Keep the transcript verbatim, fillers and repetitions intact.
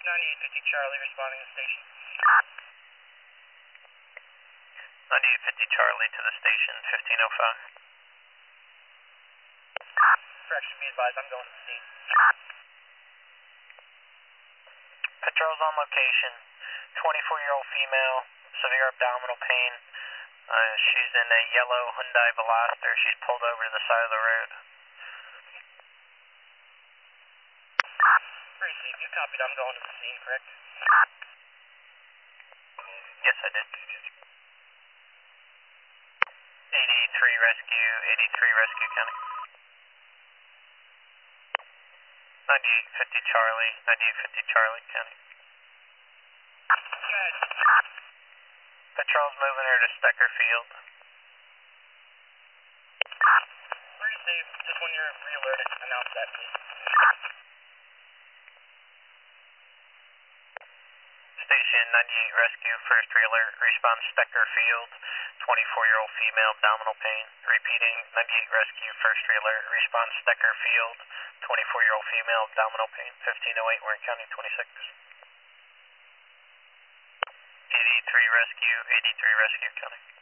ninety-eight fifty Charlie responding to the station. ninety-eight fifty Charlie to the station, fifteen oh five. Correction, be advised, I'm going to the scene. Patrol's on location. twenty-four-year-old female, severe abdominal pain. Uh, she's in a yellow Hyundai Veloster. She's pulled over to the side of the road. Receive, you copied, I'm going to the scene, correct? Yes, I did. eighty-three Rescue, eighty-three Rescue County. ninety-eight fifty Charlie, ninety-eight fifty Charlie County. Good. Patrol's moving her to Stecker Field. Receive, just when you're re-alerted, announce that, please. Station ninety-eight Rescue, first re-alert, respond Stecker Field, twenty-four-year-old female, abdominal pain. Repeating, ninety-eight Rescue, first re-alert, respond Stecker Field, twenty-four-year-old female, abdominal pain, fifteen oh eight, Warren County, twenty-six. eighty-three Rescue, eighty-three Rescue County.